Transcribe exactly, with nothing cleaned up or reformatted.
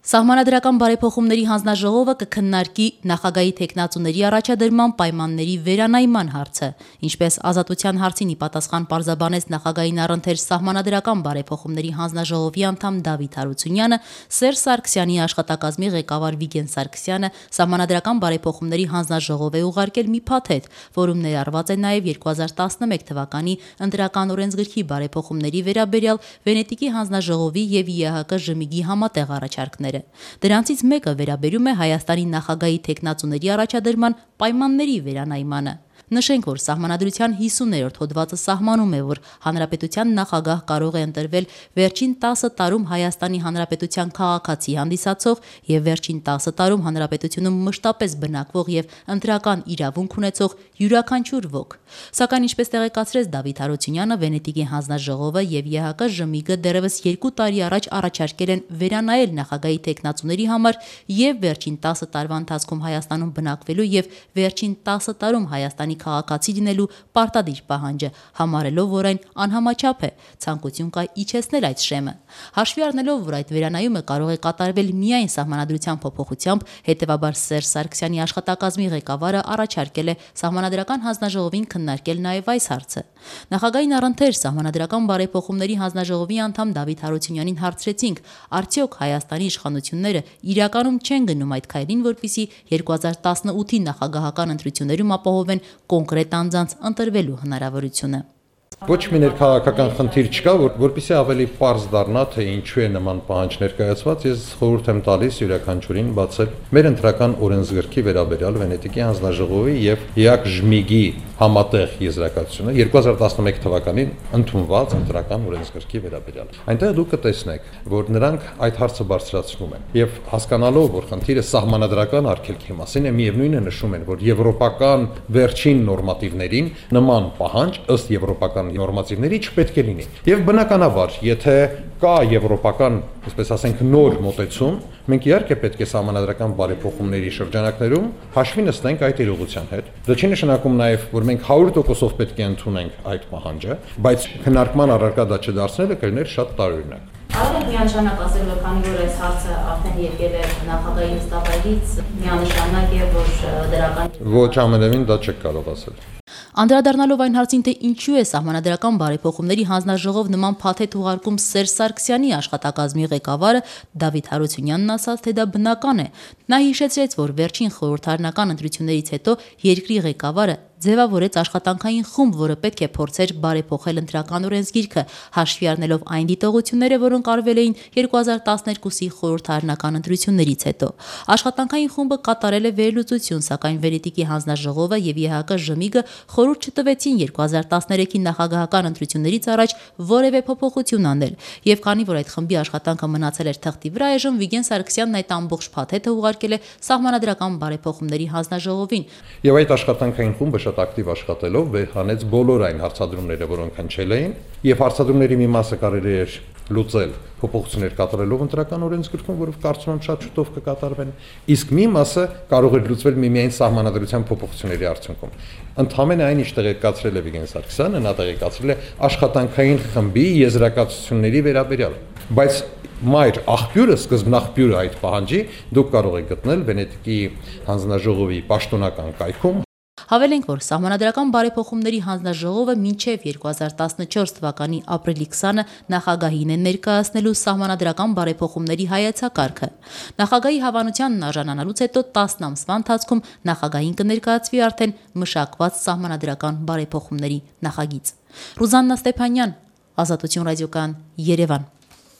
Սահմանադրական բարեփոխումների հանձնաժողովը կքննարկի նախագահի թեկնածուների առաջադրման պայմանների վերանայման հարցը, ինչպես Ազատության հարցին ի պատասխան պարզաբանեց նախագահին առընթեր Սահմանադրական բարեփոխումների հանձնաժողովի անդամ Դավիթ Հարությունյանը, Սերժ Սարգսյանի աշխատակազմի ղեկավար Վիգեն Սարգսյանը Սահմանադրական բարեփոխումների հանձնաժողով է ուղարկել մի փաթեթ, որում ներառված է նաև երկու հազար տասնմեկ թվականի ընտրական օրենսգրքի բարեփոխումների վերաբերյալ Վենետիկի հանձնաժողովի եւ ի է հա կը ժմիգի համատեղ առաջարկները։ Դրանցից մեկը վերաբերում է Հայաստանի նախագահի թեկնածուների առաջադրման պայմանների վերանայմանը։ Նշենք, որ Սահմանադրության հիսուններորդ հոդվածը սահմանում է, որ Հանրապետության նախագահ կարող է ընտրվել վերջին տասը տարում Հայաստանի Հանրապետության քաղաքացի հանդիսացող եւ վերջին տասը տարում Հանրապետությունում մշտապես բնակվող եւ ընտրական իրավունք ունեցող յուրաքանչյուր ոք։ Սակայն ինչպես տեղեկացրեց Դավիթ Հարությունյանը, Վենետիկի հանձնաժողովը եւ ի է հա կը ժմիգը դեռևս երկու տարի առաջ առաջարկել են վերանայել նախագահի թեկնածուների համար եւ վերջին տասը տարվա ընթացքում Հայաստանում բնակվելու եւ վերջին տասը տարում Հայաստանի քաղաքացի լինելու պարտադիր պահանջը, համարելով, որ այն անհամաչափ է, ցանկություն կա իջեցնել այդ շեմը։ Հաշվի առնելով, որ այդ վերանայումը կարող է կատարվել միայն Սահմանադրության փոփոխությամբ, հետևաբար Սերժ Սարգսյանի աշխատակազմի ղեկավարը առաջարկել է Սահմանադրական հանձնաժողովին քննարկել նաև այս հարցը։ Նախագահին առընթեր Սահմանադրական բարեփոխումների հանձնաժողովի անդամ Դավիթ Հարությունյանին հարցրեցինք, արդյոք Հայաստանի իշխանությունները իրականում չեն գնում այդ քայլին, որպեսզի երկու հազար տասնութի նախագահական ընտրություններում ապահովեն կոնկրետ անձանց ընտրվելու հնարավորությունը։ Ոչ մի ներքաղաքական խնդիր չկա, որ որպեսզի ավելի պարզ դառնա, թե ինչու է նման պահանջ ներկայացված, ես խորհուրդ եմ տալիս յուրաքանչյուրին բացել մեր ընտրական օրենսգրքի վերաբերյալ Վենետիկի հանձնաժողովի եւ ի է հա կը ժմիգի համատեղ եզրակացությունը երկու հազար տասնմեկ թվականին ընդունված ընտրական օրենսգրքի վերաբերյալ։ Այնտեղ դուք կտեսնեք, որ նրանք այդ հարցը բարձրացնում են եւ հասկանալով, որ խնդիրը սահմանադրական արգելքի մասին է, միևնույնն է նշում են, որ եվրոպական վերջին նորմատիվներին նման պահանջ ըստ եվրոպական նորմատիվների չպետք է լինի։ Եվ բնականաբար, եթե կա եվրոպական, այսպես ասենք, նոր մոտեցում, մենք իհարկե պետք է սահմանադրական բարեփոխումների շրջանակներում հաշվի նստենք այդ իրողության հետ։ Դա չի նշանակում նաև, որ մենք հարյուր տոկոսով պետք է ընդունենք այդ պահանջը, բայց քննարկման առարկա դա չդարձնելը կլիներ շատ տարօրինակ։ Կարող եք միանշանակ ասել, որ քանի որ այս հարցը արդեն եկել է նախագահի նստավայրից, միանշանակ է, որ դրական Ոչ, ամենևին դա չեք կարող ասել։ Անդրադառնալով այն հարցին, թե ինչու է Սահմանադրական բարեփոխումների հանձնաժողով նման փաթեթ ուղարկում Սերժ Սարգսյանի աշխատակազմի ղեկավարը, Դավիթ Հարությունյանն ասաց, թե դա բնական է։ Նա հիշեցրեց, որ վերջին խորհրդարանական ընտրություններից հետո երկրի ղեկավարը ձևավորեց աշխատանքային խումբ, որը պետք է փորձեր բարեփոխել ընտրական օրենսգիրքը, հաշվի առնելով այն դիտողությունները, որոնք արվել էին երկու հազար տասներկուսի խորհրդարանական ընտրություններից հետո։ Աշխատանքային խումբը կատարել է վերլուծություն, սակայն Վենետիկի հանձնաժողովը եւ ի է հա կը ժմիգը խորհուրդ չտվեցին երկու հազար տասներեքի նախագահական ընտրություններից առաջ որևէ փոփոխություն անել։ Եվ քանի որ այդ խմբի աշխատանքը մնացել էր թղթի վրա, այժմ Վիգեն Սարգսյանն այդ ամբողջ փաթեթը ուղարկել է Սահմանադրական բարեփոխումների հանձնաժողովին։ Եվ այդ աշխատանքային խումբը շատ ակտիվ աշխատելով վեր հանեց բոլոր այն հարցադրումները, որոնք հնչել էին, եւ հարցադրումների մի մասը կարելի էր լուծել փոփոխություններ կատարելով ընտրական օրենսգրքում, որով կարծում եմ շատ շուտով կկատարվեն, իսկ մի մասը կարող էր լուծվել միմիայն սահմանադրության փոփոխությունների արդյունքում։ Ընդհանրապես այն ինչ տեղեկացրել է Վիգեն Սարգսյանը, նա տեղեկացրել է աշխատանքային խմբի եզրակացությունների վերաբերյալ, բայց մայր աղբյուրը, սկզբնաղբյուրը այդ պահանջի դուք կարող եք գտնել Վենետիկի հանձնաժողովի պաշտոնական կայքում։ Հավելենք, որ Սահմանադրական բարեփոխումների հանձնաժողովը մինչև երկու հազար տասնչորս թվականի ապրիլի քսանը նախագահին է ներկայացնելու Սահմանադրական բարեփոխումների հայեցակարգը։ Նախագահի հավանությանն արժանանալուց հետո տասն ամսվա ընթացքում նախագահին կներկայացվի արդեն մշակված Սահմանադրական բարեփոխումների նախագիծ։ Ռուզաննա Ստեփանյան, Ազատություն ռադիոկայան, Երևան։